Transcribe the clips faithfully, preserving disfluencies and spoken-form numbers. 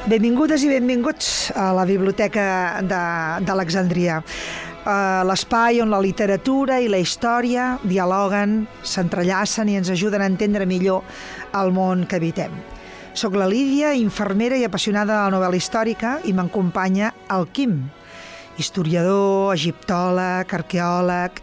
Benvingudes i benvinguts a la Biblioteca d'Alexandria, l'espai on la literatura i la història dialoguen, s'entrellacen i ens ajuden a entendre millor el món que habitem. Soc la Lídia, infermera i apassionada de la novel·la històrica, i m'acompanya el Quim, historiador, egiptòleg, arqueòleg,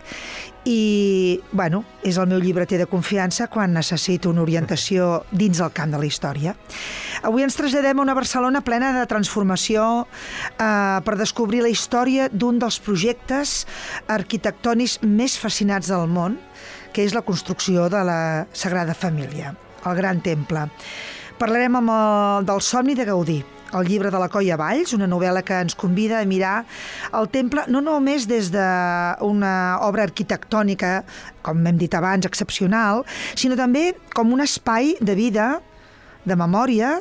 i, bueno, és el meu llibreter de confiança quan necessito una orientació dins el camp de la història. Avui ens traslladem a una Barcelona plena de transformació eh, per descobrir la història d'un dels projectes arquitectònics més fascinats del món, que és la construcció de la Sagrada Família, el Gran Temple. Parlarem amb el, del somni de Gaudí, el llibre de la Colla Valls, una novel·la que ens convida a mirar el temple no només des d'una obra arquitectònica, com hem dit abans, excepcional, sinó també com un espai de vida, de memòria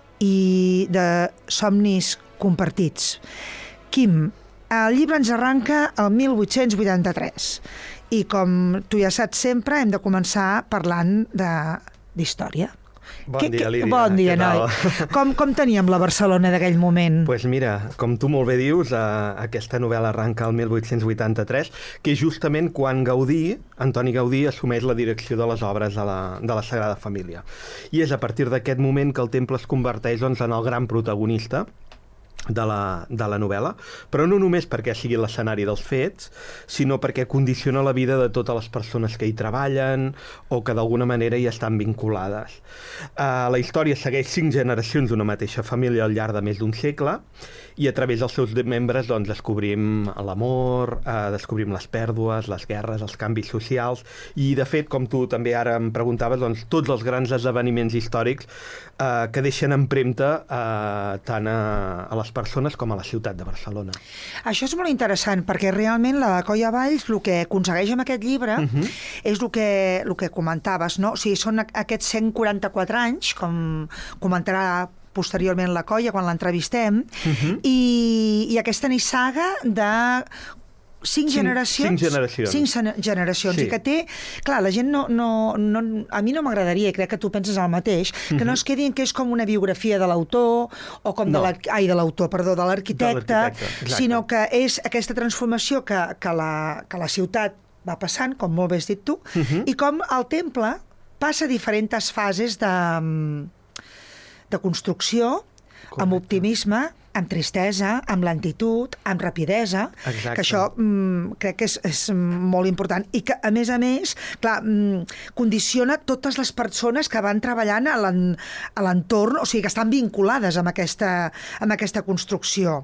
i de somnis compartits. Quim, el llibre ens arranca el mil vuit-cents vuitanta-tres i, com tu ja saps sempre, hem de començar parlant d'història. Bon que, dia, Lídia. Bon dia, noi. Com, com teníem la Barcelona d'aquell moment? Doncs pues mira, com tu molt bé dius, eh, aquesta novel·la arranca el mil vuit-cents vuitanta-tres, que és justament quan Gaudí, Antoni Gaudí, assumeix la direcció de les obres de la, de la Sagrada Família. I és a partir d'aquest moment que el temple es converteix doncs, en el gran protagonista de la, de la novel·la, però no només perquè sigui l'escenari dels fets, sinó perquè condiciona la vida de totes les persones que hi treballen o que d'alguna manera hi estan vinculades. Uh, la història segueix cinc generacions d'una mateixa família al llarg de més d'un segle, i a través dels seus membres doncs, descobrim l'amor, uh, descobrim les pèrdues, les guerres, els canvis socials, i de fet, com tu també ara em preguntaves, doncs, tots els grans esdeveniments històrics uh, que deixen empremta uh, tant a, a les persones com a la ciutat de Barcelona. Això és molt interessant, perquè realment la Colla Valls el que aconsegueix amb aquest llibre uh-huh. és el que, el que comentaves, no? O sigui, són aquests cent quaranta-quatre anys, com comentarà posteriorment la Colla quan l'entrevistem, uh-huh. i, i aquesta nissaga de cinc, cinc generacions. Cinc generacions. Cinc generacions. Sí. I que té... Clar, la gent no... no, no a mi no m'agradaria, i crec que tu penses el mateix, que uh-huh. no es quedin que és com una biografia de l'autor, o com no. de la, ai, de l'autor, perdó, de l'arquitecte, sinó que és aquesta transformació que, que, la, que la ciutat va passant, com molt bé has dit tu, uh-huh. i com el temple passa diferents fases de, de construcció, correcte. Amb optimisme, amb tristesa, amb lentitud, amb rapidesa, exacte. Que això mm, crec que és, és molt important i que, a més a més, clar, mm, condiciona totes les persones que van treballant a l'entorn, o sigui, que estan vinculades amb aquesta, amb aquesta construcció.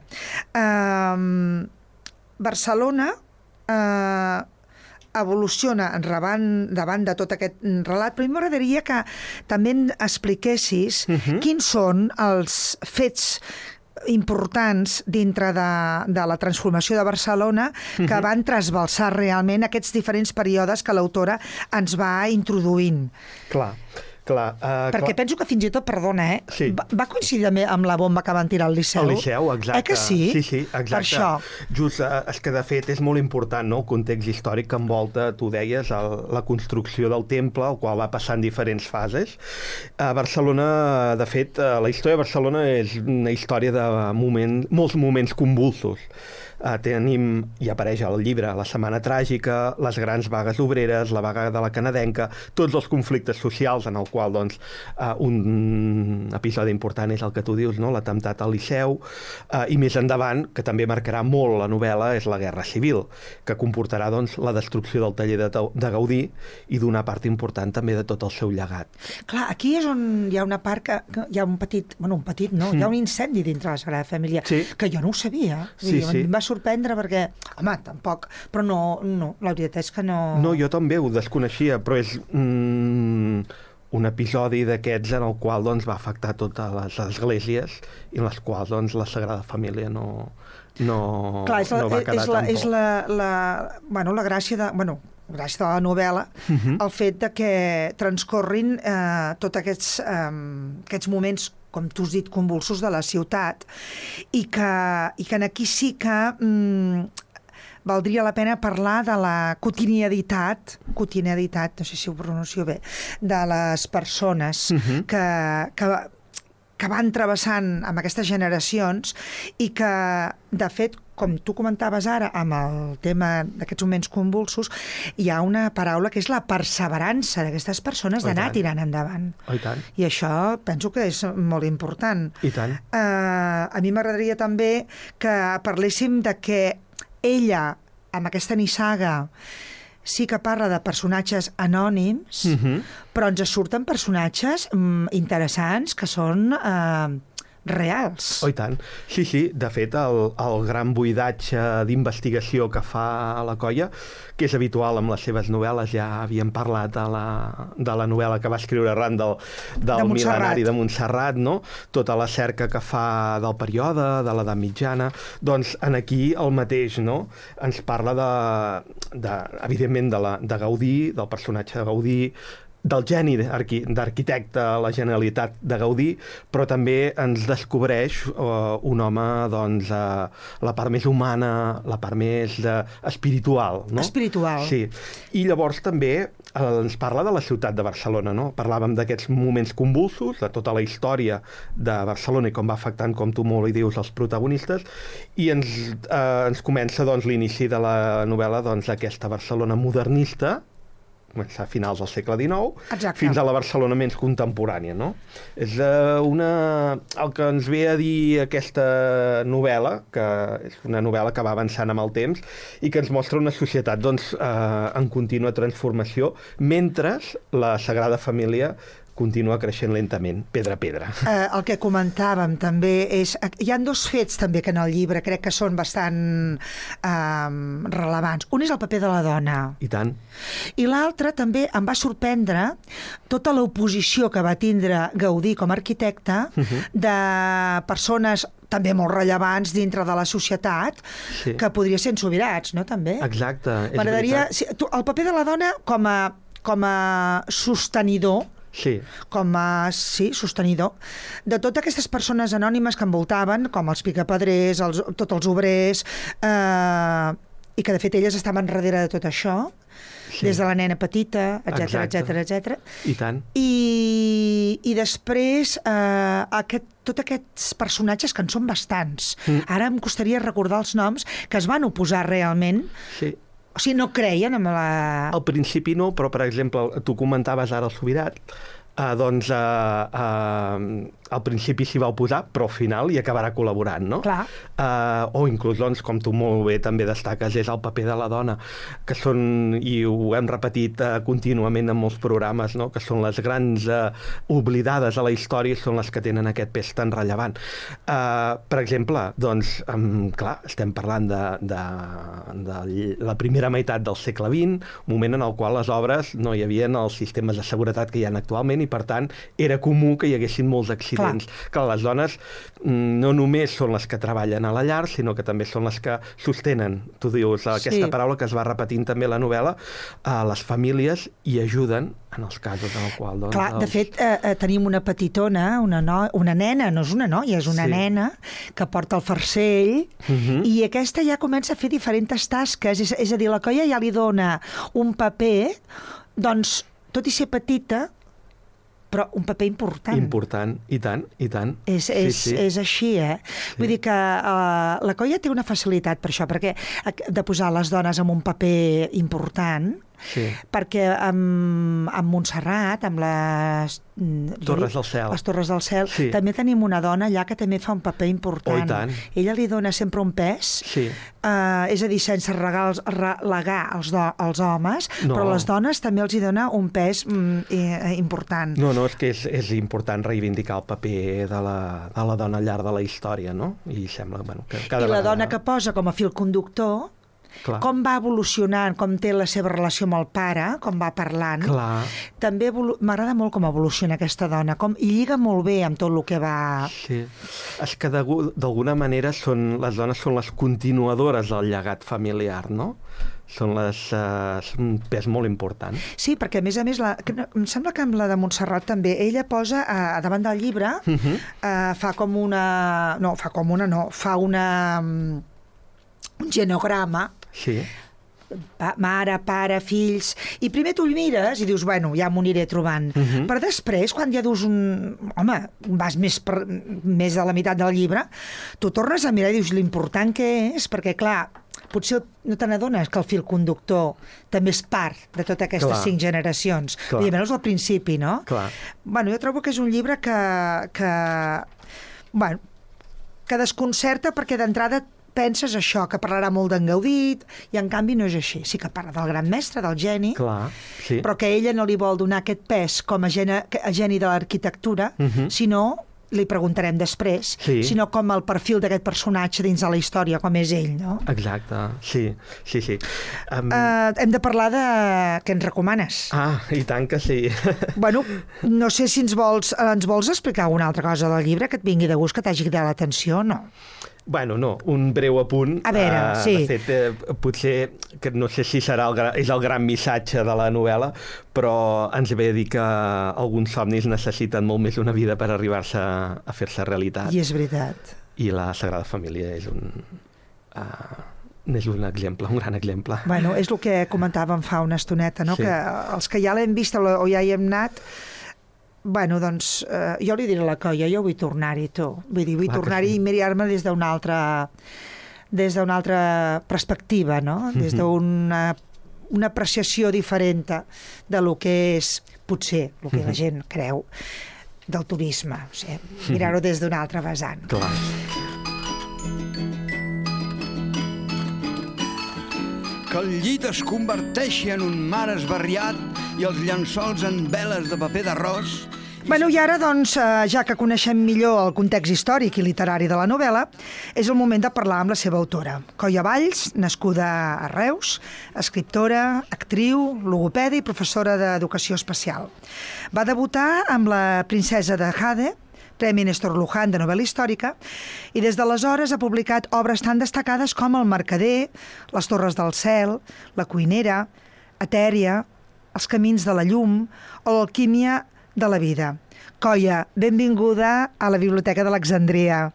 Um, Barcelona eh, evoluciona davant, davant de tot aquest relat, però m'agradaria que també expliquessis uh-huh. quins són els fets importants dintre de, de la transformació de Barcelona que uh-huh. van trasbalsar realment aquests diferents períodes que l'autora ens va introduint. Clar. Clar, uh, perquè clar. Penso que fins i tot, perdona, eh? Sí. Va, va coincidir també amb la bomba que van tirar al Liceu. Al Liceu, exacte. Eh que sí? Sí, sí, exacte. Per això. Just, uh, és que de fet és molt important, no?, el context històric que envolta, tu deies, el, la construcció del temple, el qual va passar en diferents fases. A Barcelona, de fet, uh, la història de Barcelona és una història de moment, molts moments convulsos. Uh, tenim, i apareix al llibre, la Setmana Tràgica, les grans vagues obreres, la vaga de la canadenca, tots els conflictes socials en el qual doncs, uh, un episodi important és el que tu dius, no?, l'atemptat al Liceu, uh, i més endavant, que també marcarà molt la novel·la, és la Guerra Civil, que comportarà doncs, la destrucció del taller de, de Gaudí i d'una part important també de tot el seu llegat. Clar, aquí és on hi ha una part que, que hi ha un petit, bueno, un petit, no, mm. hi ha un incendi dintre la Sagrada Família, sí. que jo no ho sabia. Sí, sí. Em va sorprendre perquè, home, tampoc, però no, no, la veritat és que no... No, jo també ho desconeixia, però és mm, un episodi d'aquests en el qual doncs, va afectar totes les esglésies i en les quals doncs, la Sagrada Família no, no, Clar, és la, no va quedar és la, tampoc. És la, la, bueno, la gràcia de... Bueno, gràcies a la novel·la, uh-huh. el fet de que transcorrin eh, tots aquests, eh, aquests moments, com tu has dit, convulsos de la ciutat, i que, i que aquí sí que mm, valdria la pena parlar de la quotidianitat, quotidianitat, no sé si ho pronuncio bé, de les persones uh-huh. que, que que van travessant amb aquestes generacions i que, de fet, com tu comentaves ara amb el tema d'aquests moments convulsos, hi ha una paraula que és la perseverança d'aquestes persones d'anar tirant endavant. Oh, i tant. I això penso que és molt important. I tant. Uh, a mi m'agradaria també que parléssim de que ella, amb aquesta nissaga, sí que parla de personatges anònims, Uh-huh. però ens surten personatges mm, interessants que són eh, reals. Oh, i tant. Sí, sí, de fet, el, el gran buidatge d'investigació que fa la Colla, que és habitual amb les seves novel·les, ja havíem parlat de la, de la novel·la que va escriure arran del, del De mil·lenari de Montserrat, no? Tota la cerca que fa del període, de l'edat mitjana, doncs en aquí el mateix, no? Ens parla de, de evidentment, de, la, de Gaudí, del personatge de Gaudí, del geni d'arqui, d'arquitecte a la genialitat de Gaudí, però també ens descobreix uh, un home, doncs, uh, la part més humana, la part més uh, espiritual, no? Espiritual. Sí. I llavors també uh, ens parla de la ciutat de Barcelona, no? Parlàvem d'aquests moments convulsos, de tota la història de Barcelona i com va afectant, com tu molt hi dius, els protagonistes, i ens, uh, ens comença, doncs, l'inici de la novel·la, doncs, d'aquesta Barcelona modernista, comença a finals del segle dinou, Exacte. Fins a la Barcelona menys contemporània, no? És uh, una... el que ens ve a dir aquesta novel·la, que és una novel·la que va avançant amb el temps i que ens mostra una societat, doncs, uh, en contínua transformació, mentre la Sagrada Família continua creixent lentament, pedra a pedra. Eh, el que comentàvem també és... Hi ha dos fets també que en el llibre crec que són bastant eh, rellevants. Un és el paper de la dona. I tant. I l'altre també em va sorprendre tota l'oposició que va tindre Gaudí com a arquitecte uh-huh. de persones també molt rellevants dintre de la societat, sí. que podria ser sobirats, no? També. Exacte, és M'agradaria... veritat. Sí, tu, el paper de la dona com a, com a sostenidor, sí. com a sí, sostenidor de totes aquestes persones anònimes que envoltaven, com els picapedrers, els, tots els obrers, eh, i que de fet elles estaven darrere de tot això, sí. des de la nena petita, etcètera, etcètera, etcètera. I tant. I, i després eh, aquest, tots aquests personatges que en són bastants. Mm. Ara em costaria recordar els noms que es van oposar realment. Sí. O sigui, no creien en la... Al principi no, però, per exemple, tu comentaves ara el Subirat, eh, doncs eh, eh, al principi s'hi va oposar, però al final hi acabarà col·laborant, no? Clar. Eh, o inclús, doncs, com tu molt bé també destaques, és el paper de la dona, que són, i ho hem repetit eh, contínuament en molts programes, no? Que són les grans eh, oblidades a la història, són les que tenen aquest pes tan rellevant. Eh, per exemple, doncs, um, clar, estem parlant de, de, de la primera meitat del segle vint, moment en el qual les obres no hi havia els sistemes de seguretat que hi ha actualment i, per tant, era comú que hi haguessin molts accidents. Clar. Clar, les dones no només són les que treballen a la llar, sinó que també són les que sostenen, tu dius, aquesta sí. paraula que es va repetint també a la novel·la, a les famílies i ajuden en els casos en el qual... Doncs, Clar, els... de fet, eh, eh, tenim una petitona, una, no... una nena, no és una noia, és una sí. nena que porta el farcell uh-huh. i aquesta ja comença a fer diferents tasques, és, és a dir, la Colla ja li dona un paper, doncs, tot i ser petita, però un paper important. Important, i tant, i tant. És, és, sí, sí. és així, eh? Sí. Vull dir que uh, la Colla té una facilitat per això, perquè de posar les dones en un paper important, sí. perquè amb, amb Montserrat, amb les... Torres del Cel. Les Torres del Cel, sí. també tenim una dona allà que també fa un paper important. Oh, i tant. Ella li dona sempre un pes, sí. uh, és a dir, sense regals, relegar els, do, els homes, no. però les dones també els hi dona un pes mm, important. No, no, és que és, és important reivindicar el paper de la, de la dona al llarg de la història, no? I sembla, bueno, que cada I la vegada... dona que posa com a fil conductor... Clar. Com va evolucionant, com té la seva relació amb el pare, com va parlant. Clar. També m'agrada molt com evoluciona aquesta dona, com i lliga molt bé amb tot el que va... Sí, és que d'alguna manera són, les dones són les continuadores del llegat familiar, no? Són les, uh, un pes molt important. Sí, perquè a més a més, la, em sembla que amb la de Montserrat també, ella posa uh, davant del llibre, uh-huh. uh, fa com una... No, fa com una, no, fa una... Um, un genograma sí. pa, mare, pare, fills, i primer tu el mires i dius, bueno, ja m'ho aniré trobant. Uh -huh. Però després, quan ja dus un... Home, vas més, per, més de la meitat del llibre, tu tornes a mirar i dius l'important que és, perquè, clar, potser no te n'adones que el fil conductor també és part de totes aquestes Clar. cinc generacions. Clar. I almenys al principi, no? Clar. Bueno, jo trobo que és un llibre que... que bueno, que desconcerta perquè d'entrada penses això, que parlarà molt d'en Gaudí, i en canvi no és així. Sí que parla del gran mestre, del geni, Clar, sí. però que ella no li vol donar aquest pes com a geni, a geni de l'arquitectura, uh -huh. sinó, li preguntarem després, sí. sinó com el perfil d'aquest personatge dins de la història, com és ell, no? Exacte, sí, sí, sí. Um... Uh, hem de parlar de què ens recomanes. Ah, i tant que sí. Bueno, no sé si ens vols, ens vols explicar alguna altra cosa del llibre que et vingui de gust, que t'hagi cridat l'atenció o no? Bueno, no, un breu apunt. A veure, uh, sí. De fet, eh, potser, que no sé si serà el gra, és el gran missatge de la novel·la, però ens ve a dir que alguns somnis necessiten molt més una vida per arribar-se a, a fer-se realitat. I és veritat. I la Sagrada Família és un... Uh, és un exemple, un gran exemple. Bueno, és el que comentàvem fa una estoneta, no? Sí. Que els que ja l'hem vist o ja hi hem anat... Bueno, doncs, eh, jo li diré a la colla, jo vull tornar-hi, tu. Vull dir, vull tornar-hi sí. i mirar-me des d'una altra, des d'una altra perspectiva, no? Des d'una una apreciació diferent de lo que és, potser, el que la gent creu, del turisme. O sigui, mirar-ho des d'un altre vessant. Clar. Que el llit es converteixi en un mar esbarriat i els llençols en veles de paper d'arròs. Bueno, i ara, doncs, ja que coneixem millor el context històric i literari de la novel·la, és el moment de parlar amb la seva autora. Coia Valls, nascuda a Reus, escriptora, actriu, logopeda i professora d'educació especial. Va debutar amb La princesa de Jade, Premi Néstor Luján de novel·la històrica, i des d'aleshores ha publicat obres tan destacades com El mercader, Les torres del cel, La cuinera, Etèria, Els camins de la llum o L'alquímia de la vida. Coia, benvinguda a la Biblioteca d'Alexandria.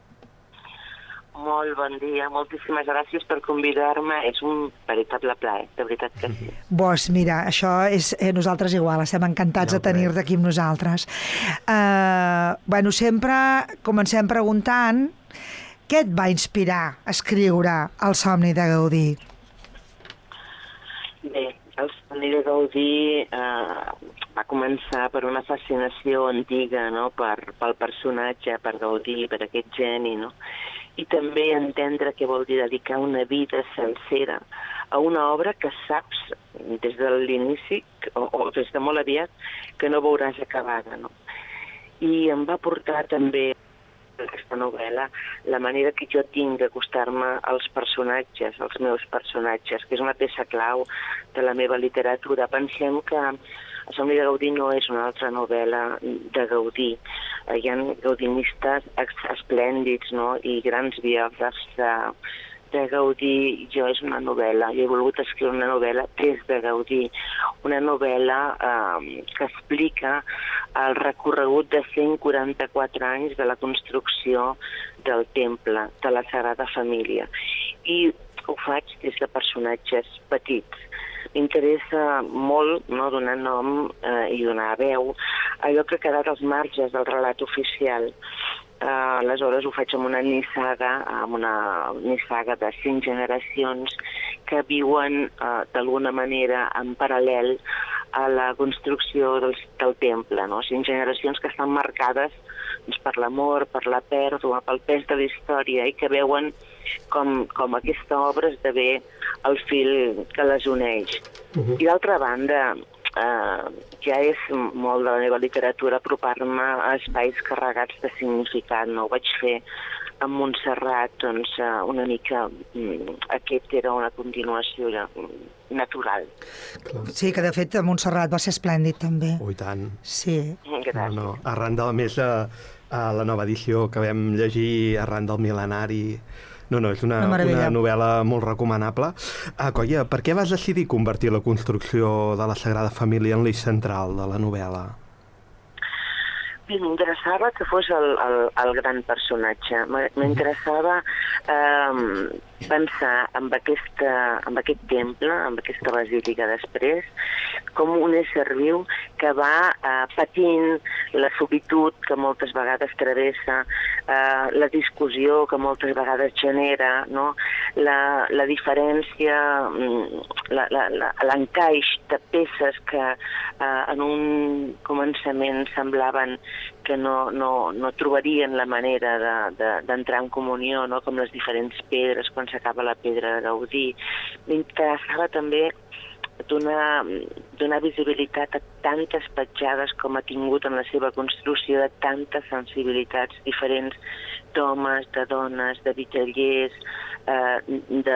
Molt bon dia, moltíssimes gràcies per convidar-me. És un veritable plaer, de veritat que sí. Doncs mira, això és eh, nosaltres igual, estem encantats no, de tenir-te aquí amb nosaltres. Uh, bueno, sempre comencem preguntant què et va inspirar a escriure El somni de Gaudí? Bé, El somni de Gaudí eh, va començar per una fascinació antiga, no? per, pel personatge, per Gaudí, per aquest geni, no? I també entendre què vol dir dedicar una vida sencera a una obra que saps des de l'inici o, o des de molt aviat que no veuràs acabada, no? I em va portar també aquesta novel·la la manera que jo tinc d'acostar-me als personatges, als meus personatges, que és una peça clau de la meva literatura. Pensem que El somni de Gaudí no és una altra novel·la de Gaudí. Hi ha gaudinistes esplèndids, no? I grans biògrafs de, de Gaudí. Jo és una novel·la, jo he volgut escriure una novel·la des de Gaudí, una novel·la eh, que explica el recorregut de cent quaranta-quatre anys de la construcció del temple, de la Sagrada Família. I ho faig des de personatges petits. M'interessa molt, no, donar nom eh, i donar veu a allò que ha quedat als marges del relat oficial. Eh, aleshores ho faig amb una nissaga, amb una nissaga de cinc generacions que viuen eh, d'alguna manera en paral·lel a la construcció del, del temple, no? Cinc generacions que estan marcades doncs, per l'amor, per la pèrdua, pel pes de la història i que veuen com, com aquesta obra esdevé el fil que les uneix. Uh-huh. I d'altra banda, eh, ja és molt de la meva literatura apropar-me a espais carregats de significat, no? Ho vaig fer amb Montserrat, doncs una mica aquest era una continuació natural. Sí, que de fet a Montserrat va ser esplèndid també. Oh, i tant. Sí. No, no. Arran de la més a, a la nova edició que vam llegir, arran del mil·lenari. No, no, és una, una, una novel·la molt recomanable. Ah, Coia, per què vas decidir convertir la construcció de la Sagrada Família en l'eix central de la novel·la? Sí, m'interessava que fos el, el, el gran personatge. M'interessava eh, pensar en, aquesta, en aquest temple, en aquesta basílica després, com un ésser viu que va eh, patint la solitud que moltes vegades travessa, eh, la discussió que moltes vegades genera, no? la, la diferència, l'encaix de peces que eh, en un començament semblaven que no, no, no trobarien la manera d'entrar de, de, en comunió, no? Com les diferents pedres, quan s'acaba la pedra de Gaudí. M'interessava també donar, donar visibilitat a tantes petjades com ha tingut en la seva construcció, de tantes sensibilitats diferents d'homes, de dones, de vitellers, eh, de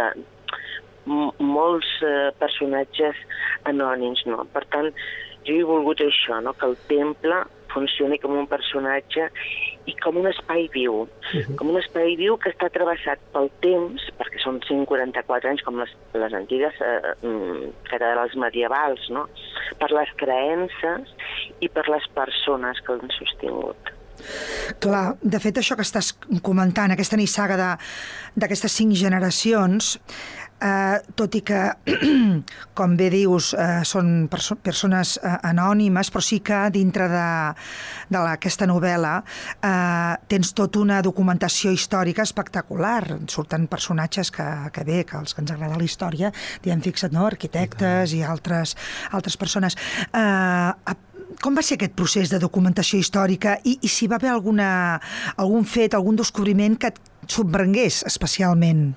molts eh, personatges anònims, no? Per tant, jo he volgut això, no? Que el temple funcioni com un personatge i com un espai viu, uh-huh. com un espai viu que està travessat pel temps, perquè són cent quaranta-quatre anys, com les, les antigues eh, catedrals medievals, no? Per les creences i per les persones que l'han sostingut. Clar, de fet, això que estàs comentant, aquesta nissaga d'aquestes cinc generacions, eh, tot i que, com bé dius, eh, són perso persones eh, anònimes, però sí que dintre de, de aquesta novel·la eh, tens tota una documentació històrica espectacular. Surten personatges que, que bé, que els que ens agrada la història, diem, fixa't, no? Arquitectes i altres, altres persones. Eh, Com va ser aquest procés de documentació històrica i, i si va haver alguna, algun fet, algun descobriment que et subrengués especialment?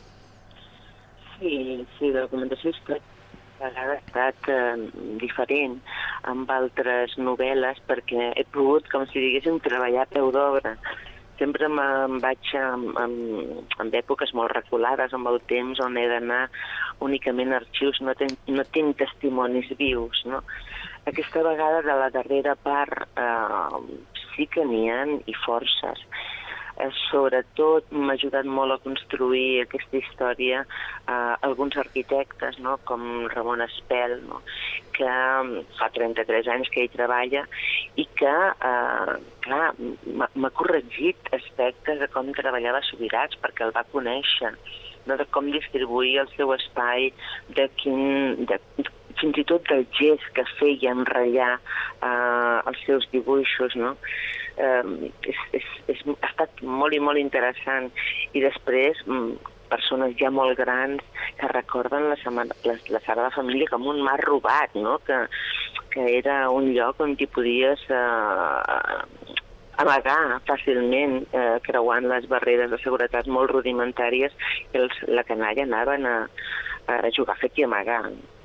Sí, sí, la documentació històrica ha estat eh, diferent amb altres novel·les perquè he pogut, com si diguéssim, treballar a peu d'obra. Sempre me'n vaig amb, amb, amb èpoques molt reculades, amb el temps on he d'anar únicament a arxius, no, ten, no tinc testimonis vius, no? Aquesta vegada de la darrera part eh, sí que n'hi ha i forces. Eh, sobretot m'ha ajudat molt a construir aquesta història eh, alguns arquitectes, no? Com Ramon Espel, no? Que fa trenta-tres anys que hi treballa i que, eh, clar, m'ha corregit aspectes de com treballava Subirats perquè el va conèixer, no? De com distribuir el seu espai, de quin... De, fins i tot del gest que feia en ratllar eh, els seus dibuixos, no? Eh, és, és, és, ha estat molt i molt interessant. I després, persones ja molt grans que recorden la, la, la Sagrada Família com un mar robat, no? Que, que era un lloc on t'hi podies eh, amagar fàcilment, eh, creuant les barreres de seguretat molt rudimentàries i els, la canalla anaven a, a jugar fet i amagar.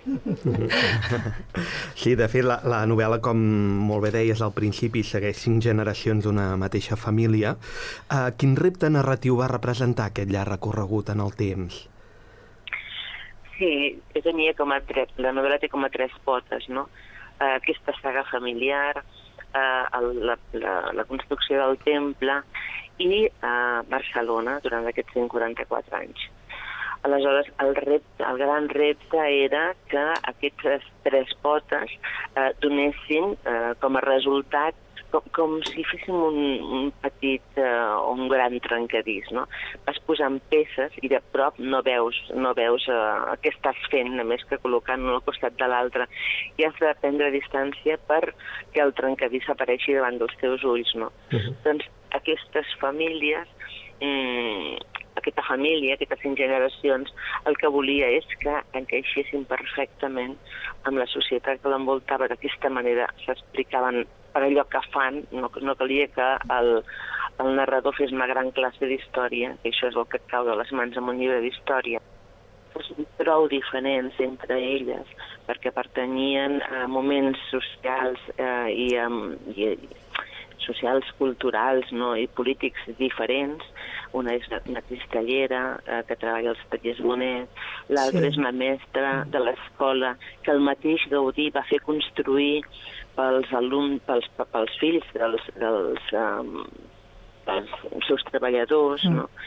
Sí, de fet, la, la novel·la, com molt bé deies al principi, segueix cinc generacions d'una mateixa família. Uh, quin repte narratiu va representar aquest llarg recorregut en el temps? Sí, tenia com a tres, la novel·la té com a tres potes, no? Uh, aquesta saga familiar, uh, el, la, la, la construcció del temple i uh, Barcelona durant aquests cent quaranta-quatre anys. Aleshores, el, repte, el gran repte era que aquestes tres potes eh, donessin eh, com a resultat com, com si féssim un, un petit o eh, un gran trencadís, no? Vas posant peces i de prop no veus, no veus eh, què estàs fent, només que col·locant un al costat de l'altre. I has de prendre distància perquè el trencadís apareixi davant dels teus ulls, no? Uh-huh. Doncs aquestes famílies... Mm, aquesta família, aquestes cinc generacions, el que volia és que encaixessin perfectament amb la societat que l'envoltava. D'aquesta manera s'explicaven per allò que fan, no, no calia que el, el narrador fes una gran classe d'història, que això és el que et cau de les mans amb un llibre d'història. Fossin prou diferents entre elles, perquè pertanyien a moments socials eh, i, um, i socials, culturals, no? I polítics diferents. Una és una cristal·lera eh, que treballa als tallers Bonet, l'altra sí. És una mestra de l'escola que el mateix Gaudí va fer construir pels alumnes, pels, pels fills dels, dels, um, dels seus treballadors, mm. no?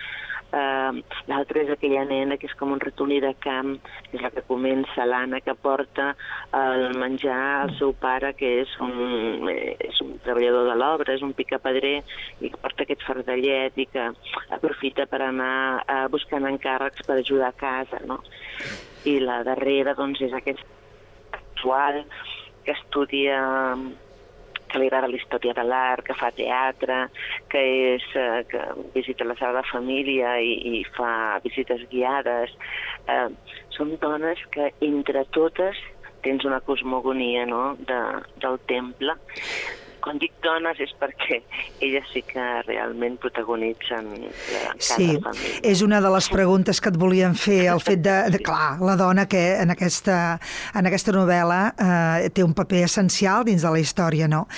Uh, L'altra és aquella nena que és com un ratolí de camp, que és la que comença, l'Anna, que porta el menjar al seu pare, que és un, és un treballador de l'obra, és un picapedrer, i que porta aquest fardellet i que aprofita per anar uh, buscant encàrrecs per ajudar a casa, no? I la darrera, doncs, és aquest actual que estudia, que li agrada la història de l'art, que fa teatre, que, és, eh, que visita la sala de família i, i fa visites guiades. Eh, són dones que, entre totes, tens una cosmogonia, no?, de, del temple. Quan dic dones és perquè elles sí que realment protagonitzen cada sí, família. És una de les preguntes que et volíem fer, el fet de, de clar, la dona que en aquesta, en aquesta novel·la eh, té un paper essencial dins de la història, no?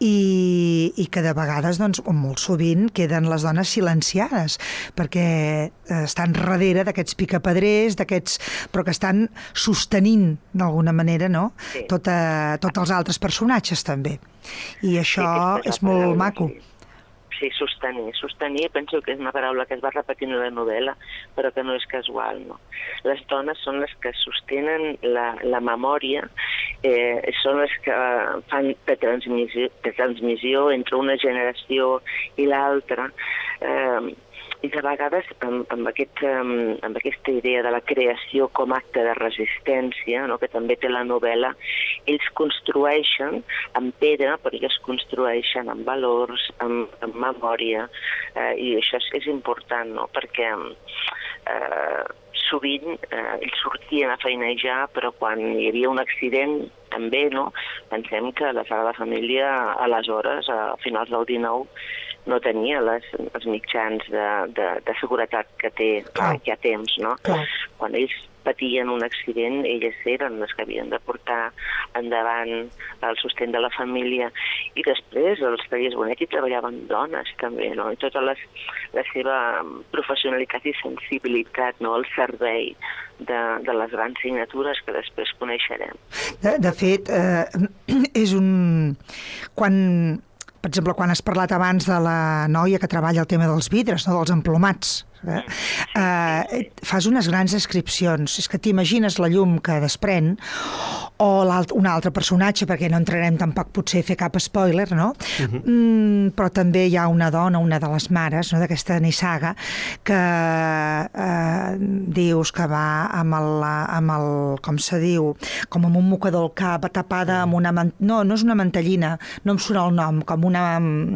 I, i que de vegades, doncs, molt sovint queden les dones silenciades, perquè eh, estan darrere d'aquests picapedrers, d'aquests, però que estan sostenint d'alguna manera, no? Sí. Tota, tots els altres personatges també. I això sí, és molt paraula, maco. Sí. sí, sostenir. Sostenir penso que és una paraula que es va repetint en la novel·la, però que no és casual, no? Les dones són les que sostenen la, la memòria, eh, són les que fan de transmissió, de transmissió entre una generació i l'altra, eh, i de vegades amb, amb, aquest, amb aquesta idea de la creació com a acte de resistència, no?, que també té la novel·la, ells construeixen amb pedra, però ells construeixen amb valors, amb, amb memòria, eh, i això és, és important, no?, perquè eh, sovint eh, ells sortien a feinejar, però quan hi havia un accident també, no?, pensem que la sala de família aleshores, a finals del dinou, no tenia les, els mitjans de, de, de seguretat que té que hi ha temps, no? Clar. Quan ells patien un accident, elles eren les que havien de portar endavant el sostén de la família. I després els tallers Bonet hi treballaven dones també, no? I tota les, la seva professionalitat i sensibilitat, no?, al servei de, de les grans signatures que després coneixerem. De, de fet, eh, és un... Quan... Per exemple, quan has parlat abans de la noia que treballa el tema dels vidres, no?, dels emplomats, eh? Eh, fas unes grans descripcions. És que t'imagines la llum que desprèn, o un altre personatge, perquè no entrarem tampoc potser a fer cap spoiler, no? Uh-huh. Mm, però també hi ha una dona, una de les mares, no?, d'aquesta nissaga, que eh, dius que va amb el, amb el, com se diu, com amb un mocador al cap, tapada amb una... Man... No, no és una mantellina, no em surt el nom, com una...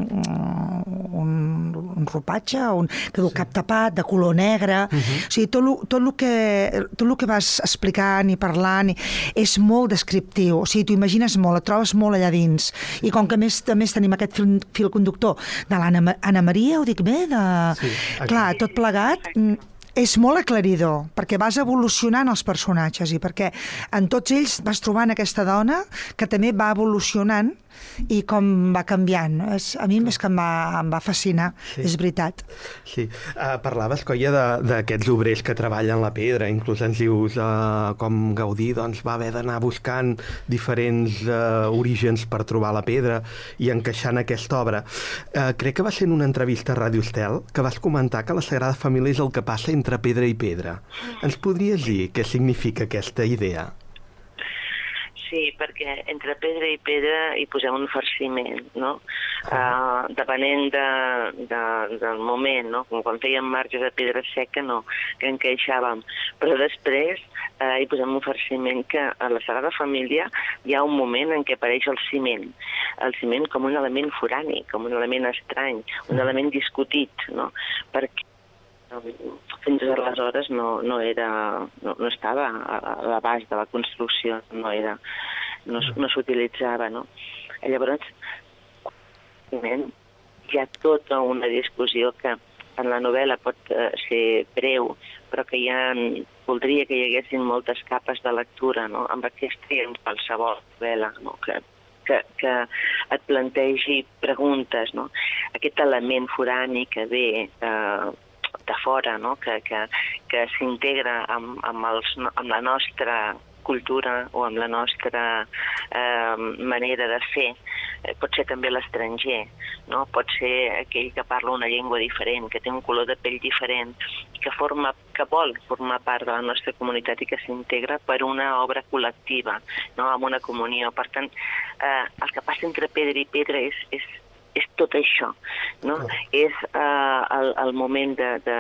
un, un ropatge, un, que du el cap tapat, de color negre. Uh-huh. O sigui, tot el, tot el que, tot el que vas explicant i parlant és molt descriptiu. O sigui, t'ho imagines molt, et trobes molt allà dins. I com que a més, a més tenim aquest fil, fil conductor de l'Anna Maria, ho dic bé? De... Sí, clar, tot plegat... És molt aclaridor, perquè vas evolucionant els personatges i perquè en tots ells vas trobant aquesta dona que també va evolucionant i com va canviant. És, a mi més que em va, em va fascinar, sí. És veritat. Sí. Uh, parlaves, Coia, d'aquests obrers que treballen la pedra, inclús ens dius uh, com Gaudí doncs, va haver d'anar buscant diferents uh, orígens per trobar la pedra i encaixant aquesta obra. Uh, crec que va ser en una entrevista a Ràdio Estel que vas comentar que la Sagrada Família és el que passa entre pedra i pedra. Ens podries dir què significa aquesta idea? Sí, perquè entre pedra i pedra hi posem un farciment, no? Uh, depenent de, de, del moment, no? Com quan fèiem marges de pedra seca, no, que encaixàvem. Però després uh, hi posem un farciment que a la Sagrada Família hi ha un moment en què apareix el ciment. El ciment com un element forani, com un element estrany, un element discutit, no? Perquè fins aleshores no, no, era, no, no estava a l'abast de la construcció, no era, no, no s'utilitzava, no? I llavors hi ha tota una discussió que en la novel·la pot uh, ser breu, però que hi ha, voldria que hi haguessin moltes capes de lectura, no? Amb aquesta i en qualsevol novel·la, no? Que, que, que et plantegi preguntes, no? Aquest element forani que ve eh, de fora, no? que, que, que s'integra amb, amb, els, amb la nostra cultura o amb la nostra eh, manera de fer. Eh, pot ser també l'estranger, no? Pot ser aquell que parla una llengua diferent, que té un color de pell diferent, i que, forma, que vol formar part de la nostra comunitat i que s'integra per una obra col·lectiva, no? Amb una comunió. Per tant, eh, el que passa entre pedra i pedra és, és és tot això, no? Oh. És uh, el, el moment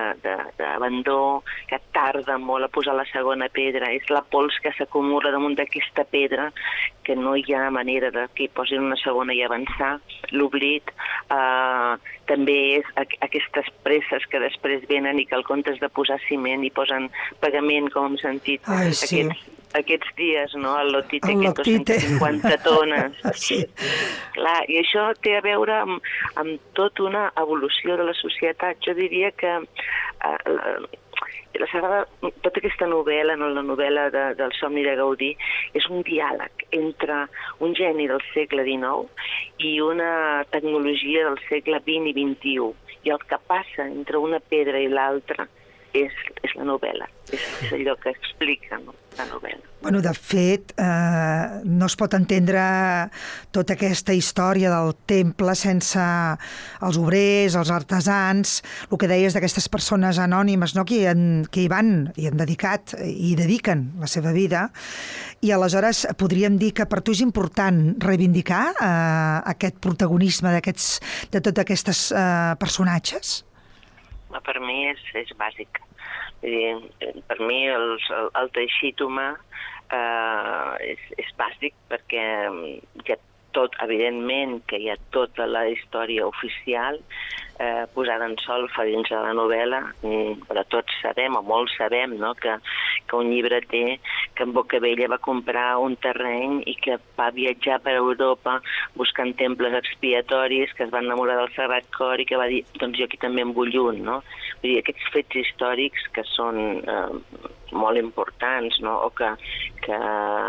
d'abandó, que tarda molt a posar la segona pedra, és la pols que s'acumula damunt d'aquesta pedra, que no hi ha manera de que hi posin una segona i avançar, l'oblit, uh, també és a, aquestes presses que després venen i que al comptes de posar ciment i posen pagament, com hem sentit, Ai, sí. aquests aquests dies, no? El Loctite, el que dos-centes cinquanta tones. Sí. Clar, i això té a veure amb, amb tota una evolució de la societat. Jo diria que eh, la, la Sagrada, tota aquesta novel·la, no, la novel·la de, del somni de Gaudí, és un diàleg entre un geni del segle dinou i una tecnologia del segle vint i vint-i-u. I el que passa entre una pedra i l'altra és, és la novel·la, és, és allò que explica, no? La novel·la. Bueno, de fet, eh, no es pot entendre tota aquesta història del temple sense els obrers, els artesans, el que deies d'aquestes persones anònimes, no? que, hi han, que hi van i han dedicat i dediquen la seva vida, i aleshores podríem dir que per tu és important reivindicar eh, aquest protagonisme d'aquests, de tots aquests eh, personatges? Per mi és, és bàsic. Per mi el, el, el teixit humà eh, és, és bàsic perquè hi ha tot, evidentment, que hi ha tota la història oficial eh, posada en solfa dins de la novel·la, però tots sabem, o molts sabem, no? que, que un llibreter que en Bocabella va comprar un terreny i que va viatjar per Europa buscant temples expiatoris, que es va enamorar del Sagrat Cor i que va dir, doncs jo aquí també en vull un, no? Vull dir, aquests fets històrics que són eh, molt importants, no? O que, que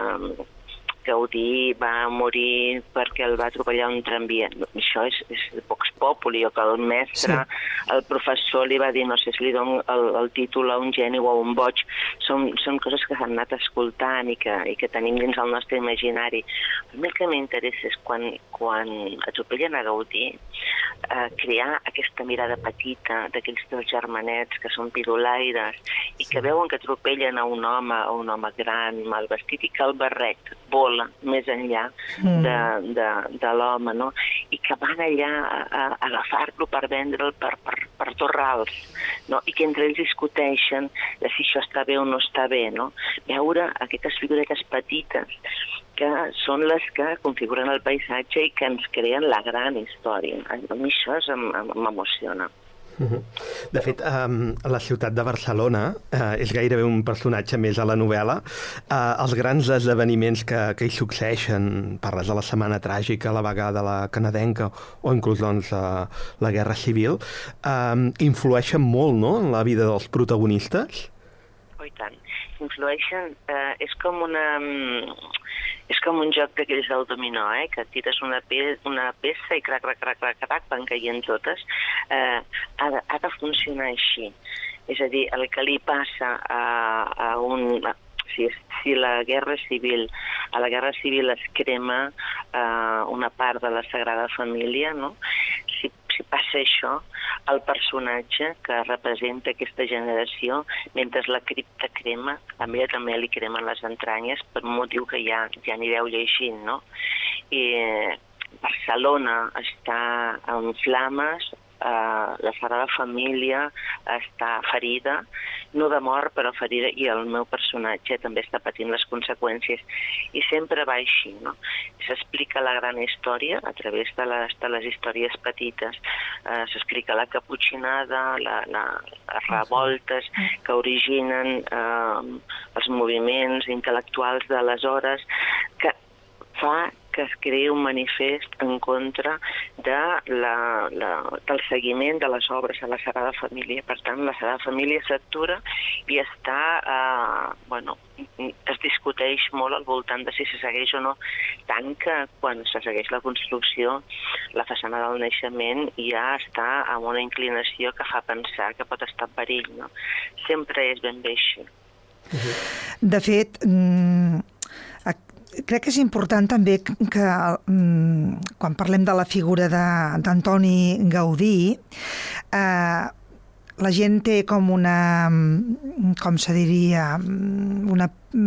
Gaudí va morir perquè el va atropellar un tramvia. Això és, és de Vox Populi, o que el mestre, sí. el professor li va dir, no sé si li dono el, el títol a un geni o a un boig. Són, són coses que s'han anat escoltant i que, i que tenim dins el nostre imaginari. A mi el que m'interessa és quan, quan atropellen a Gaudí, eh, crear aquesta mirada petita d'aquells dos germanets que són pirulaires i que veuen que atropellen a un home, a un home gran, mal vestit, i que el barret vola més enllà de, de, de l'home, no? I que van allà a, a agafar-lo per vendre'l per, per, per torrals, no? I que entre ells discuteixen de si això està bé o no està bé, no? Veure aquestes figuretes petites que són les que configuren el paisatge i que ens creen la gran història. A mi això m'emociona. De fet, eh, la ciutat de Barcelona eh, és gairebé un personatge més a la novel·la. Eh, els grans esdeveniments que, que hi succeeixen, parles de la Setmana Tràgica, la vaga de la canadenca o inclús doncs, eh, la Guerra Civil, eh, influeixen molt, no?, en la vida dels protagonistes? Oh, i tant. Influeixen. Eh, és com una... És com un joc d'aquells del dominó, eh? Que tires una, pe una peça i crac, crac, crac, crac, crac, van caient totes. Eh, ha, de, ha de funcionar així. És a dir, el que li passa a, a un... A, si, si la Guerra Civil, a la Guerra Civil es crema eh, una part de la Sagrada Família, no? Si, si passa això, el personatge que representa aquesta generació, mentre la cripta crema, a ella també li cremen les entranyes per un motiu que ja, ja anireu llegint, no? I Barcelona està en flames, Uh, la Sagrada Família està ferida, no de mort, però ferida, i el meu personatge també està patint les conseqüències. I sempre va així, no? S'explica la gran història a través de les, de les històries petites. Uh, S'explica la caputxinada, la, la, les revoltes que originen uh, els moviments intel·lectuals d'aleshores, que fa que es creï un manifest en contra de la, la, del seguiment de les obres a la Sagrada Família. Per tant, la Sagrada Família s'atura i està, eh, bueno, es discuteix molt al voltant de si se segueix o no, tant que quan se segueix la construcció, la façana del naixement ja està amb una inclinació que fa pensar que pot estar en perill, no? Sempre és ben bé així. De fet, crec que és important també que mm, quan parlem de la figura d'Antoni Gaudí, eh, la gent té com una, com se diria, una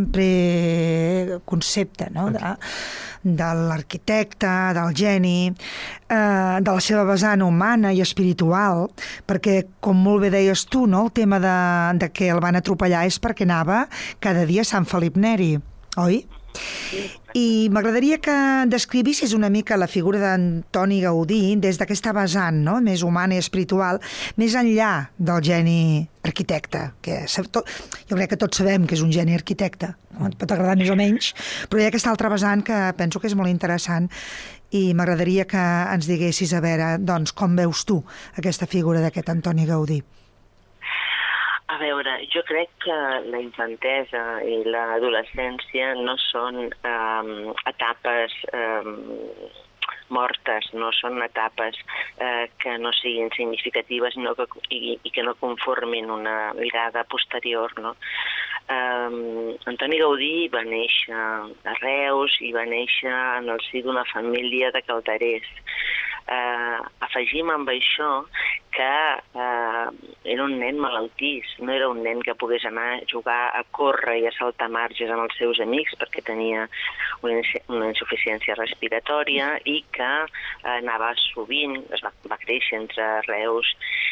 preconcepte, no?, de, de l'arquitecte, del geni, eh, de la seva vessant humana i espiritual, perquè, com molt bé deies tu, no?, el tema de, de que el van atropellar és perquè anava cada dia a Sant Felip Neri, oi? I m'agradaria que descrivissis una mica la figura d'Antoni Gaudí des d'aquesta vessant, no?, més humana i espiritual, més enllà del geni arquitecte, que jo crec que tots sabem que és un geni arquitecte, no? Et pot agradar més o menys, però hi ha aquesta altra vessant que penso que és molt interessant i m'agradaria que ens diguessis, a veure, doncs, com veus tu aquesta figura d'aquest Antoni Gaudí. A veure, jo crec que la infantesa i l'adolescència no són eh, etapes eh, mortes, no són etapes eh, que no siguin significatives no que, i, i que no conformin una mirada posterior, no? Eh, Antoni Gaudí va néixer a Reus i va néixer en el si d'una família de calderers. Eh, afegim amb això que eh, era un nen malaltís, no era un nen que pogués anar a jugar a córrer i a saltar marges amb els seus amics perquè tenia una, una insuficiència respiratòria i que eh, anava sovint, es va, va créixer entre Reus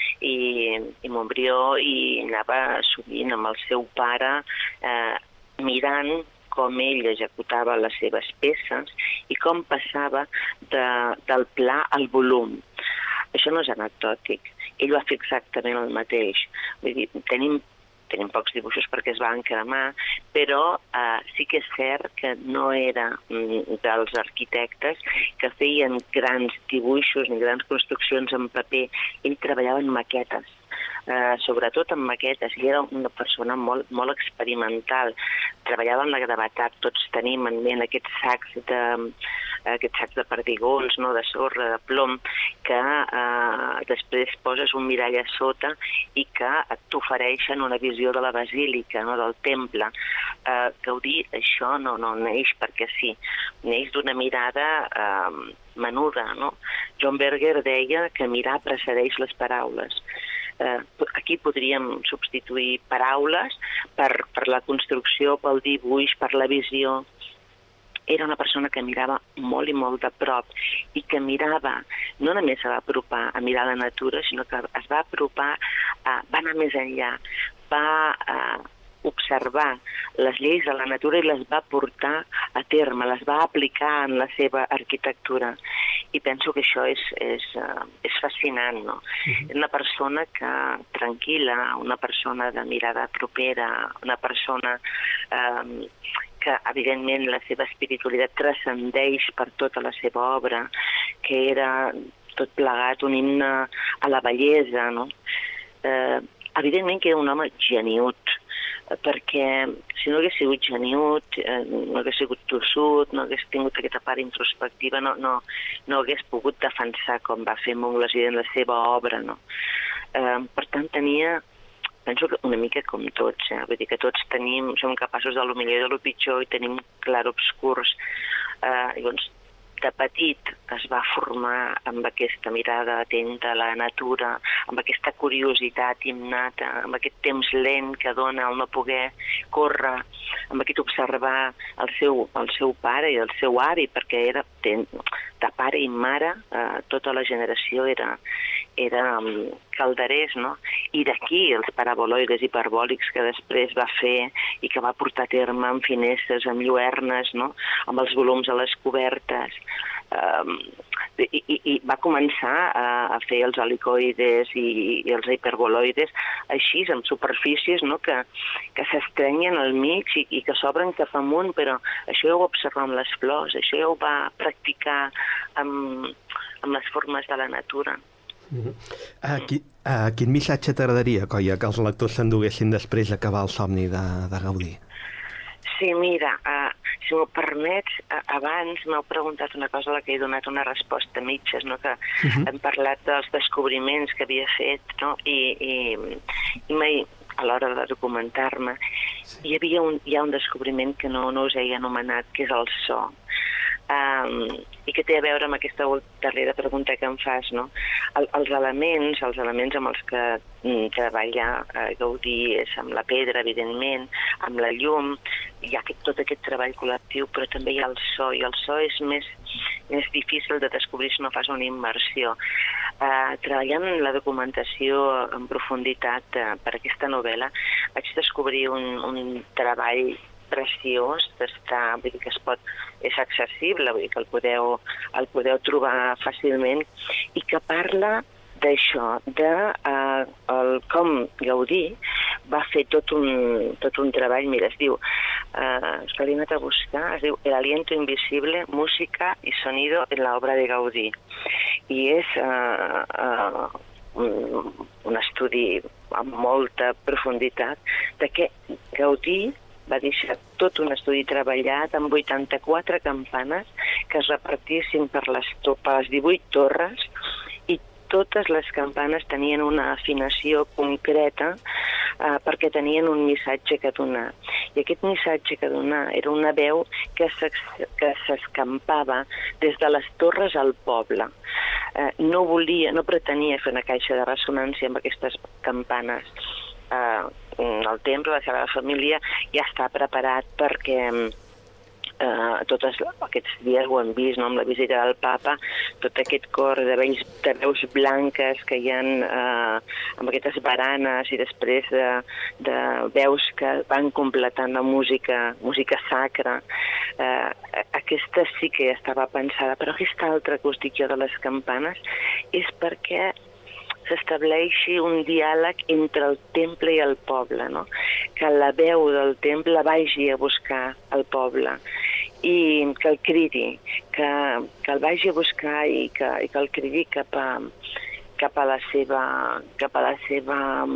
i, i Montbrió i anava sovint amb el seu pare eh, mirant com ell executava les seves peces i com passava de, del pla al volum. Això no és anecdòtic. Ell va fer exactament el mateix. Vull dir, tenim, tenim pocs dibuixos perquè es van cremar, però eh, sí que és cert que no era mm, dels arquitectes que feien grans dibuixos ni grans construccions en paper. Ell treballava en maquetes. Uh, sobretot en maquetes, i era una persona molt, molt experimental. Treballava en la gravetat, tots tenim en ment aquests sacs de, aquests sacs de perdigons, no?, de sorra, de plom, que uh, després poses un mirall a sota i que t'ofereixen una visió de la basílica, no?, del temple. Uh, Gaudí, això no, no neix perquè sí, neix d'una mirada uh, menuda, no? John Berger deia que mirar precedeix les paraules. Uh, aquí podríem substituir paraules per, per la construcció, pel dibuix, per la visió. Era una persona que mirava molt i molt de prop i que mirava, no només se va apropar a mirar la natura, sinó que es va apropar, a, va anar més enllà, va a, observar les lleis de la natura i les va portar a terme, les va aplicar en la seva arquitectura. I penso que això és, és, uh, és fascinant, no? Uh-huh. És una persona que tranquil·la, una persona de mirada propera, una persona um, que, evidentment, la seva espiritualitat transcendeix per tota la seva obra, que era tot plegat un himne a la bellesa, no? Uh, evidentment que era un home geniut, perquè si no hagués sigut geniut, eh, no hagués sigut tossut, no hagués tingut aquesta part introspectiva, no, no, no hagués pogut defensar com va fer Montgles en la seva obra, no? Eh, per tant, tenia, penso que una mica com tots, eh? Vull dir que tots tenim, som capaços de lo millor i de lo pitjor i tenim clarobscurs. Eh, llavors, de petit es va formar amb aquesta mirada atenta a la natura, amb aquesta curiositat innata, amb aquest temps lent que dona el no poder córrer, amb aquest observar el seu, el seu pare i el seu avi, perquè era de pare i mare, eh, tota la generació era, era um, calderers, no? I d'aquí els paraboloides hiperbòlics que després va fer i que va portar a terme amb finestres, amb lluernes, no? Amb els volums a les cobertes. Um, i, i, i va començar a, a fer els helicoides i, i els hiperboloides així, amb superfícies, no? que, que s'estrenyen al mig i, i que s'obren cap amunt, però això ja ho observa amb les flors, això ja ho va practicar amb, amb les formes de la natura. Uh-huh. a, qui, a quin missatge t'agradaria, Coia, que els lectors s'enduguessin després d'acabar el somni de, de Gaudí? Sí, mira, uh, si m'ho permets, uh, abans m'heu preguntat una cosa a la que he donat una resposta a mitges, no? Que uh-huh. hem parlat dels descobriments que havia fet, no? I, i, i mai, a l'hora de documentar-me, sí. hi havia un, hi ha un descobriment que no, no us he anomenat, que és el so. Um, i que té a veure amb aquesta darrera pregunta que em fas, no? El, els elements, els elements amb els que mm, treballa eh, Gaudí és amb la pedra, evidentment, amb la llum, hi ha aquest, tot aquest treball col·lectiu, però també hi ha el so, i el so és més, més difícil de descobrir si no fas una immersió. Eh, treballant en la documentació en profunditat eh, per aquesta novel·la, vaig descobrir un, un treball preciós d'estar, vull dir que es pot, és accessible, vull dir que el podeu, el podeu trobar fàcilment, i que parla d'això, de uh, el, com Gaudí va fer tot un, tot un treball, mira, es diu, uh, es que l'he anat a buscar, es diu El aliento invisible, música y sonido en la obra de Gaudí. I és uh, uh, un, un estudi amb molta profunditat de que Gaudí va deixar tot un estudi treballat amb vuitanta-quatre campanes que es repartissin per les, per les divuit torres, i totes les campanes tenien una afinació concreta eh, perquè tenien un missatge que donar. I aquest missatge que donar era una veu que s'escampava des de les torres al poble. Eh, no volia, no pretenia fer una caixa de ressonància amb aquestes campanes. Uh, el temple, la Sagrada Família ja està preparat perquè uh, tots aquests dies ho hem vist, no? Amb la visita del papa, tot aquest cor de, vells, de veus blanques que hi ha uh, amb aquestes baranes, i després de, de veus que van completant la música, música sacra. Uh, aquesta sí que ja estava pensada, però aquesta altra que us dic jo de les campanes és perquè s'estableixi un diàleg entre el temple i el poble, no? Que la veu del temple vagi a buscar el poble i que el cridi, que, que el vagi a buscar i que, i que el cridi cap a, cap a la seva, cap a la seva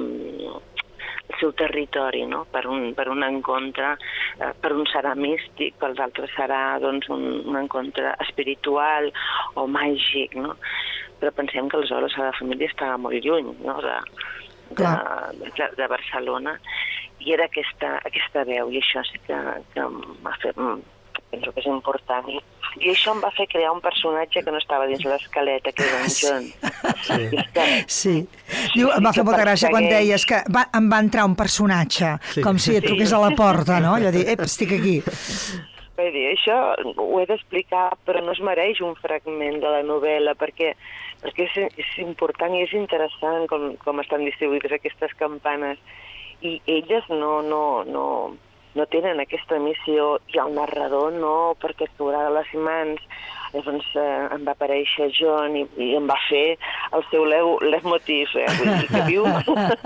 el seu territori, no? Per un, per un encontre, eh, per un serà místic, per l'altre serà doncs, un, un encontre espiritual o màgic, no? Però pensem que aleshores la família estava molt lluny, no? de, de, de, de Barcelona, i era aquesta, aquesta veu, i això sí que, que m'ha fet, penso que és important, i, i això em va fer crear un personatge que no estava dins l'escaleta, que era en John. Sí, que, sí. Diu, em va fer molta gràcia quan deies que va, em va entrar un personatge, sí, com si et truqués a la porta, no? Allò de, ep, estic aquí. Vull dir, això ho he d'explicar, però no es mereix un fragment de la novel·la, perquè, perquè és, és important i és interessant com, com estan distribuïdes aquestes campanes. I elles no, no, no, no tenen aquesta missió, i el narrador no, perquè et caurà de les mans. Llavors eh, em va aparèixer John i, i em va fer el seu leitmotiv, eh? Vull dir que viu,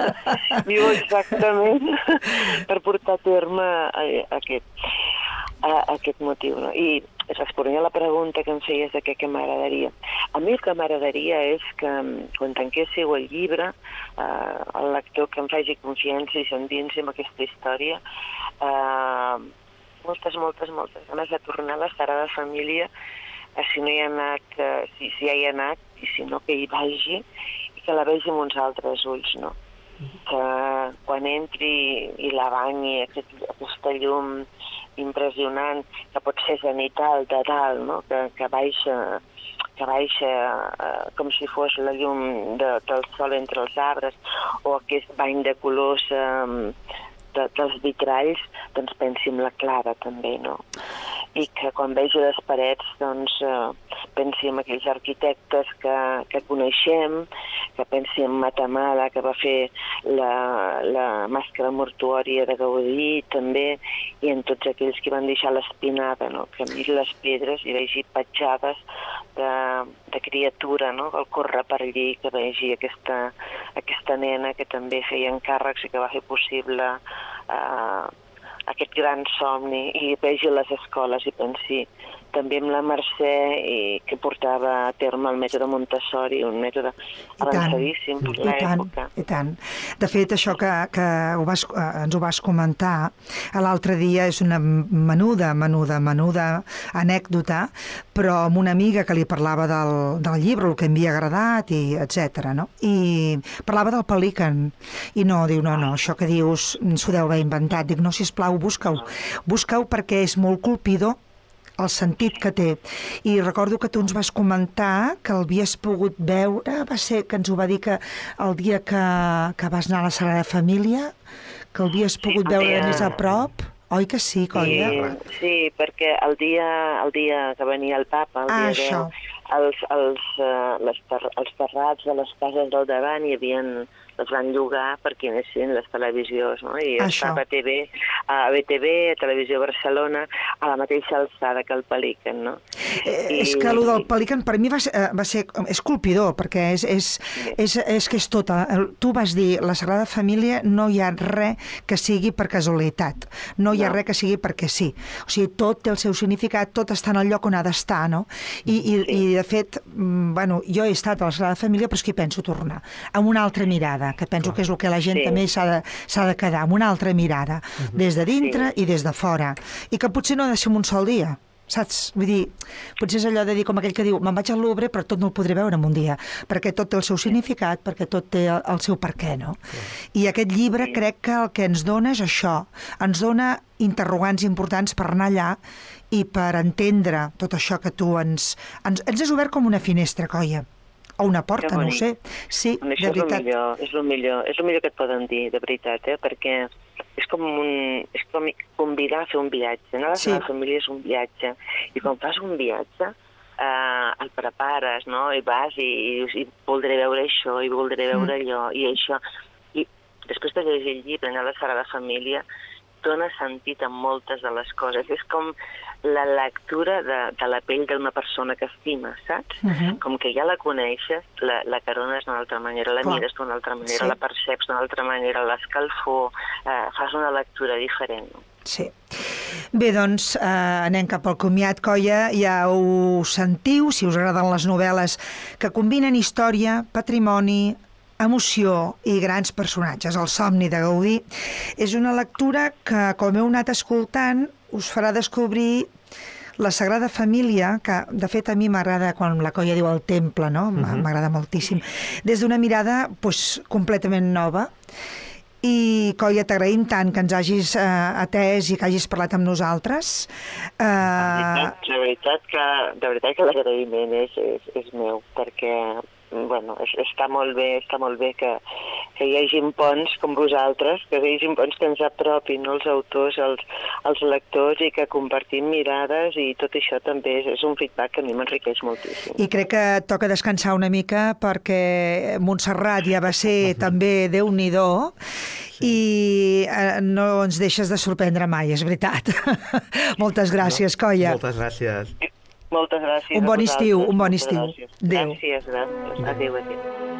viu exactament per portar a terme aquest, a, aquest motiu, no? I responent a la pregunta que em feies de què, què m'agradaria. A mi el que m'agradaria és que quan tanquéssiu el llibre, eh, el lector que em faci confiança i s'endinsi en aquesta història, eh, moltes, moltes, moltes ganes de tornar a la Sagrada Família, si no hi ha anat, eh, si, si ja hi ha anat, i si no que hi vagi, i que la vegi amb uns altres ulls, no? Que quan entri i la banyi aquest, aquesta llum impressionant, que pot ser zenital de dalt, no? que, que baixa, que baixa eh, com si fos la llum de, del sol entre els arbres, o aquest bany de colors eh, de, dels vitralls, doncs pensi en la Clara també, no? I que quan vegi les parets, doncs, eh, pensi en aquells arquitectes que, que coneixem, que pensi en Matamala, que va fer la, la màscara mortuòria de Gaudí, també, i en tots aquells que van deixar l'espinada, no? Que miri les pedres i vegi petjades de, de criatura, no? Que el corre per allí, que vegi aquesta, aquesta nena que també feia encàrrecs i que va fer possible eh, aquest gran somni, i vegi les escoles i pensi també amb la Mercè, i que portava a terme el mètode Montessori, un mètode avançadíssim per l'època. I tant. De fet, això que, que ho vas, ens ho vas comentar l'altre dia és una menuda, menuda, menuda anècdota, però amb una amiga que li parlava del, del llibre, el que em havia agradat, i etcètera, no? I parlava del Pelican, i no, diu, no, no, això que dius s'ho deu haver inventat. Dic, no, sisplau, busca-ho. Busca-ho perquè és molt colpidor el sentit que té. I recordo que tu ens vas comentar que l'havies pogut veure, va ser que ens ho va dir que el dia que, que vas anar a la Sagrada Família, que l'havies pogut Sí, veure dia- de més a prop. Oi que sí, Colla? Sí, sí, perquè el dia, el dia que venia el papa, el Ah, dia això. deu, els, els, uh, les ter els terrats de les cases del davant hi havien, els van llogar perquè anessin les televisions, no? I Això. estava a T V, a B T V, a Televisió Barcelona, a la mateixa alçada que el Pelican, no? Eh, és que allò del Pelican per mi va ser, eh, va ser és colpidor, perquè és, és, és, és que és tota. El- Tu vas dir, la Sagrada Família no hi ha res que sigui per casualitat, no hi ha No. res que sigui perquè sí. O sigui, tot té el seu significat, tot està en el lloc on ha d'estar, no? I, i, Sí. i de fet, mm, bueno, jo he estat a la Sagrada Família, però és que hi penso tornar, amb una altra mirada, que penso que és el que la gent Sí. també s'ha de, s'ha de quedar, amb una altra mirada, des de dintre i des de fora. I que potser no ha de ser en un sol dia, saps? Vull dir, potser és allò de dir com aquell que diu me'n vaig al Louvre però tot no el podré veure en un dia, perquè tot té el seu significat, perquè tot té el, el seu per què, no? I aquest llibre crec que el que ens dona és això, ens dona interrogants importants per anar allà i per entendre tot això que tu ens... Ens, ens has obert com una finestra, Colla. O una porta, Que no ho bonic. sé. Sí, Això de és el veritat. millor, és el millor, és el millor que et poden dir, de veritat, eh? Perquè és com, un, és com convidar a fer un viatge. Anar a la Sí. Sagrada Família és un viatge. I quan fas un viatge, eh, el prepares, no? I vas i, i dius, i voldré veure això, i voldré veure Mm. allò, i això. I després de llegir el llibre, anar a la Sagrada Família, dona sentit a moltes de les coses. És com la lectura de, de la pell d'una persona que estimes, saps? Mhm. Com que ja la coneixes, la, la carones d'una altra manera, la Clar. mires d'una altra manera, Sí. la perceps d'una altra manera, l'escalfor, eh, fas una lectura diferent. No? Sí. Bé, doncs, eh, anem cap al comiat, Colla. Ja ho sentiu, si us agraden les novel·les que combinen història, patrimoni, emoció i grans personatges. El somni de Gaudí és una lectura que, com heu anat escoltant, us farà descobrir la Sagrada Família, que de fet a mi m'agrada quan la Colla diu el temple, no? M'agrada moltíssim. Des d'una mirada pues, completament nova. I, Colla, t'agraïm tant que ens hagis eh, atès i que hagis parlat amb nosaltres. Eh, De veritat que, de veritat que l'agraïment és, és, és meu, perquè bueno, és, està molt bé, està molt bé que, que hi hagin ponts com vosaltres, que hi hagin ponts que ens apropin, no, els autors, els, els lectors, i que compartim mirades, i tot això també és, és un feedback que a mi m'enriqueix moltíssim. I crec que toca descansar una mica perquè Montserrat ja va ser també Déu-n'hi-do i eh, no ens deixes de sorprendre mai, és veritat. Moltes gràcies, Colla. Moltes gràcies. Moltes gràcies. Un bon a estiu, vosaltres, un bon moltes estiu. gràcies. Adéu. Gràcies, gràcies. Adéu, adéu.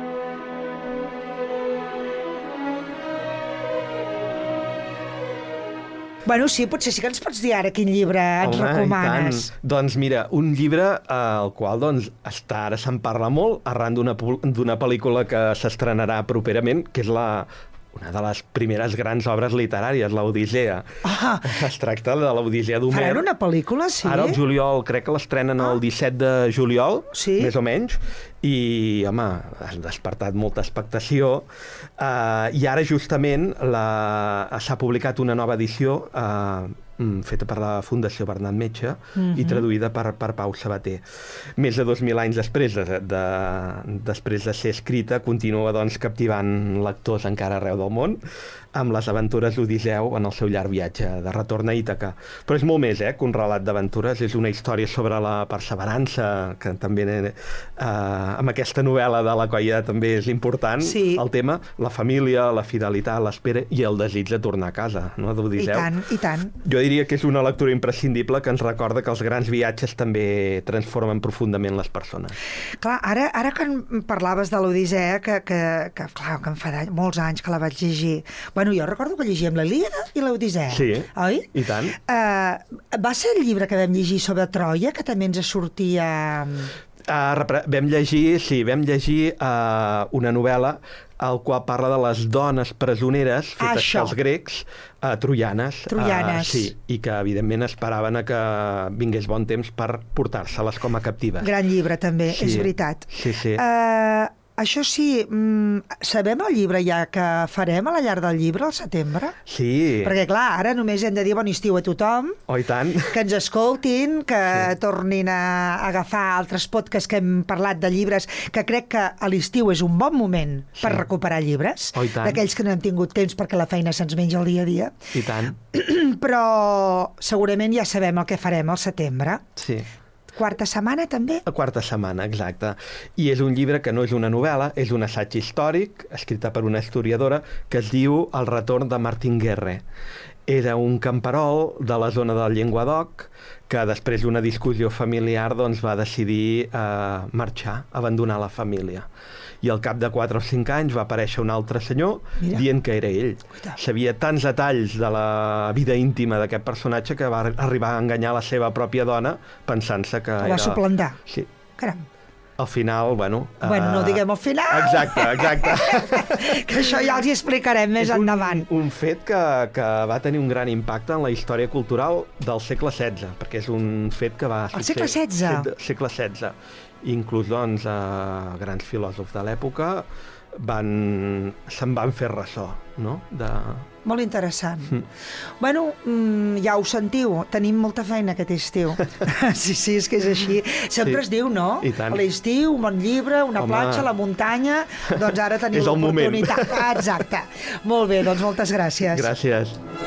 Bueno, sí, potser sí que ens pots dir ara quin llibre ens Home, recomanes. i tant. Doncs mira, un llibre eh, al qual doncs, està, ara se'n parla molt arran d'una d'una pel·lícula que s'estrenarà properament, que és la una de les primeres grans obres literàries, l'Odissea. Ah, Es tracta de l'Odissea d'Homer. faran una pel·lícula, sí? Ara el juliol, crec que l'estrenen el disset de juliol, Sí? més o menys, i, home, has despertat molta expectació. Uh, I ara, justament, la... s'ha publicat una nova edició uh, feta per la Fundació Bernat Metge Mhm. i traduïda per, per Pau Sabater. Més de dos mil anys després de, de, després de ser escrita, continua doncs, captivant lectors encara arreu del món amb les aventures d'Odisseu en el seu llarg viatge de retorn a Ítaca. Però és molt més eh, que un relat d'aventures, és una història sobre la perseverança, que també eh, amb aquesta novel·la de la Colla també és important, Sí. el tema, la família, la fidelitat, l'espera i el desig de tornar a casa, no, I d'Odisseu. tant, i tant. Jo diria que és una lectura imprescindible que ens recorda que els grans viatges també transformen profundament les persones. Clar, ara, ara que em parlaves de l'Odissea, que, que, que, clar, que em fa d'any- molts anys que la vaig llegir. Bueno, jo recordo que llegíem l'Ilíada i l'Odissea, Sí, oi? i tant. Uh, va ser el llibre que vam llegir sobre Troia, que també ens sortia... Uh, repre- vam llegir, sí, vam llegir uh, una novel·la al qual parla de les dones presoneres fetes Això. pels grecs, uh, troianes. Troianes. Uh, sí, i que evidentment esperaven a que vingués bon temps per portar-se-les com a captives. Gran llibre, també, Sí, és veritat. sí, sí. Uh, això sí, mm, sabem el llibre ja que farem a la llar del llibre al setembre? Sí. Perquè, clar, ara només hem de dir bon estiu a tothom, Oh, i tant. que ens escoltin, que sí. tornin a agafar altres podcasts que hem parlat de llibres, que crec que a l'estiu és un bon moment sí. per recuperar llibres, oh, d'aquells que no hem tingut temps perquè la feina se'ns menja el dia a dia. I tant. Però segurament ja sabem el que farem al setembre. Sí. Quarta setmana, també? La quarta setmana, exacte. I és un llibre que no és una novel·la, és un assaig històric, escrita per una historiadora, que es diu El retorn de Martin Guerre. Era un camperol de la zona del Llenguadoc que després d'una discussió familiar doncs, va decidir eh, marxar, abandonar la família. I al cap de quatre o cinc anys va aparèixer un altre senyor Mira. dient que era ell. Cuita. Sabia tants detalls de la vida íntima d'aquest personatge que va arribar a enganyar la seva pròpia dona pensant-se que el era... va suplantar. Sí. Caram. Al final, bueno... Bueno, no diguem al final! Exacte, exacte. Que això ja els hi explicarem més és un, endavant. un fet que, que va tenir un gran impacte en la història cultural del segle setze, perquè és un fet que va... El segle setze? Segle setze. Inclús, doncs, eh, grans filòsofs de l'època van, se'n van fer ressò, no?, de... Molt interessant. Mm. Bueno, mm, ja ho sentiu, tenim molta feina aquest estiu. Sí, sí, és que és així. Sempre sí. es diu, no? I tant. A l'estiu, un bon llibre, una Home. platja, la muntanya... Doncs ara teniu l'oportunitat. Exacte. Molt bé, doncs moltes gràcies. Gràcies.